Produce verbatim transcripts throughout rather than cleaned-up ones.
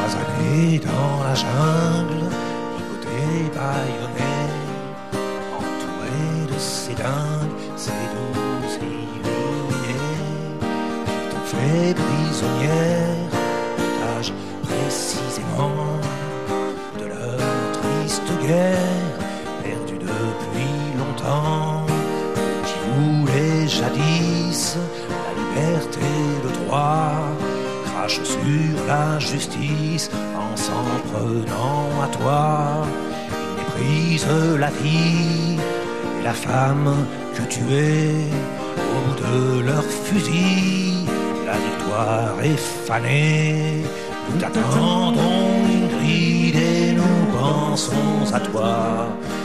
années dans la jungle, ligoté, bâillonné, entouré de ces dingues, ces doux illuminés, qui t'ont fait prisonnière, otage précisément de leur triste guerre, perdue depuis longtemps, qui voulait jadis la liberté, le droit, crache sur la justice en s'en prenant à toi. Ils méprisent la vie et la femme que tu es. Au bout de leur fusil, la victoire est fanée. Nous t'attendons, Ingrid, et nous pensons à toi.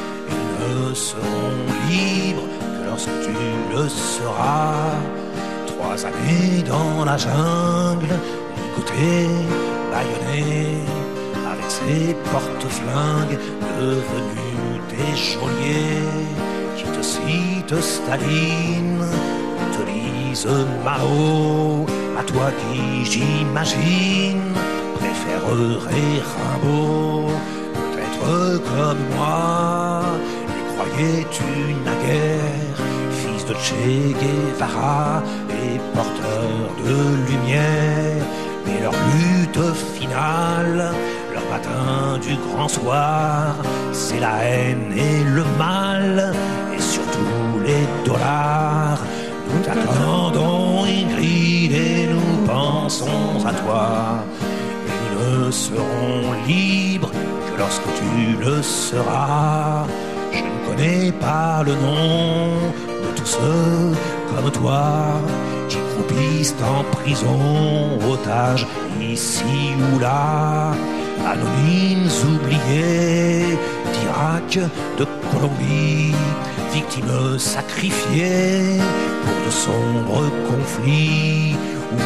Ils ne seront libres que lorsque tu le seras. Trois années dans la jungle, ligoté, bâillonné, avec ses porte-flingues devenus des geôliers, qui te citent Staline, te lisent Mao, à toi qui, j'imagine, préférerais Rimbaud. Peut-être comme moi, les croyais-tu naguère, fils de Che Guevara et porteur de lumière. Mais leur lutte finale, leur matin du grand soir, c'est la haine et le mal, et surtout les dollars. Nous t'attendons, Ingrid, et nous pensons à toi. Et nous ne serons libres que lorsque tu le seras. Je ne connais pas le nom de tous ceux comme toi qui croupissent en prison, otages ici ou là, anonymes oubliés d'Irak, de Colombie, victimes sacrifiées pour de sombres conflits, ou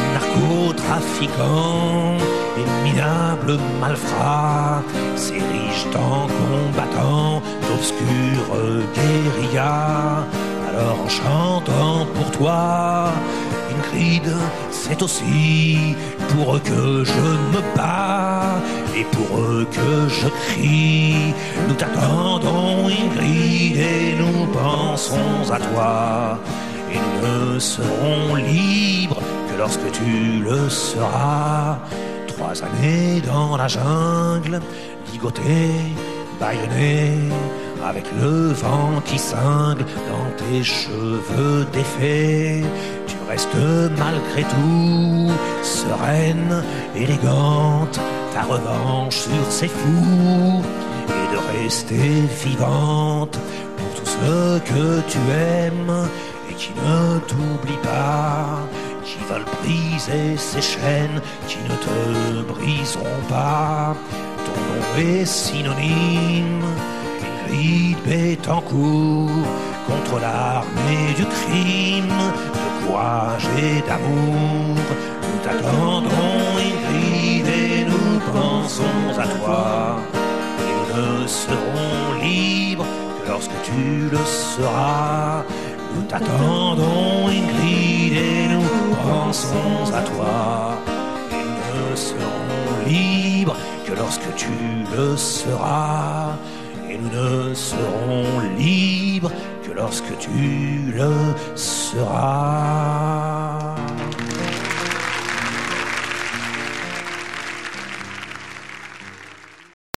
narcotrafiquants et minables malfrats s'érigent en combattants d'obscures guérillas. Alors en chantant pour toi, Ingrid, c'est aussi pour eux que je me bats et pour eux que je crie. Nous t'attendons, Ingrid, et nous pensons à toi. Et nous ne serons libres que lorsque tu le seras. Trois années dans la jungle, ligoté, bâillonné, avec le vent qui cingle dans tes cheveux défaits. Tu restes malgré tout sereine, élégante, ta revanche sur ces fous, et de rester vivante pour tous ceux que tu aimes et qui ne t'oublient pas, qui veulent briser ces chaînes qui ne te briseront pas. Ton nom est synonyme, Ingrid Betancourt, contre l'armée du crime, de courage et d'amour. Nous t'attendons, Ingrid, et nous pensons à toi. Et nous ne serons libres que lorsque tu le seras. Nous t'attendons, Ingrid, et nous pensons à toi. Et nous ne serons libres que lorsque tu le seras. Et nous ne serons libres que lorsque tu le seras.